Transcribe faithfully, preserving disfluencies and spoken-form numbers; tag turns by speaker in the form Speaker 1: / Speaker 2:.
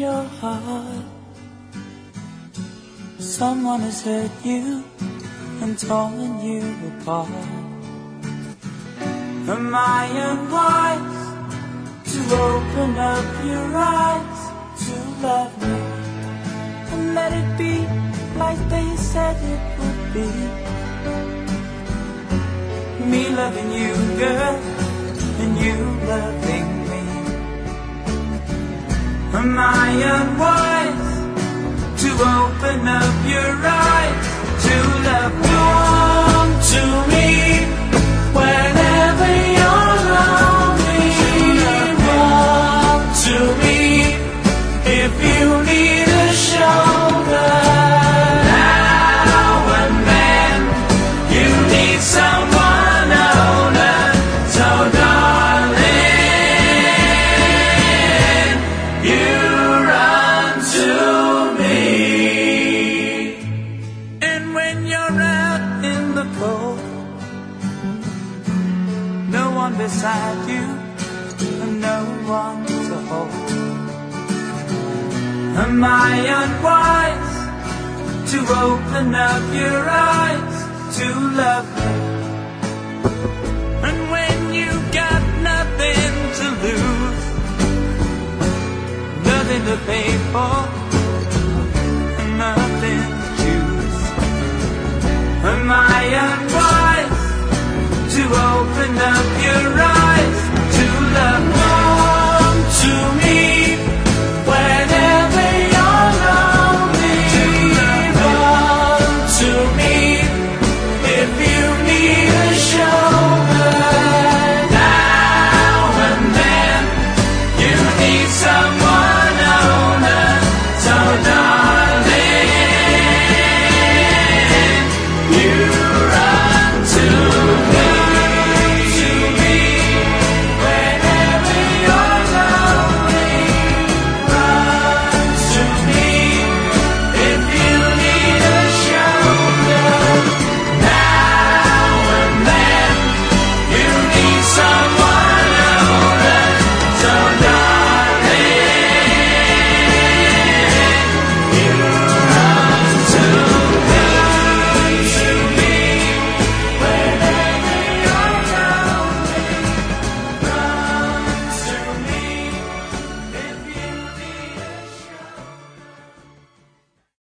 Speaker 1: your heart. Someone has hurt you and torn you apart. Am I unwise to open up your eyes to love me and let it be like they said it would be? Me loving you, girl, and you loving me. Am I unwise to open up your eyes to love? Come to me whenever you're lonely. Come to me if you need a shoulder. Now and then you need someone older. So darling, you run to me. And when you're out in the cold, no one beside you and no one to hold. Am I unwise to open up your eyes to love me? And when you got nothing to lose, nothing to pay for,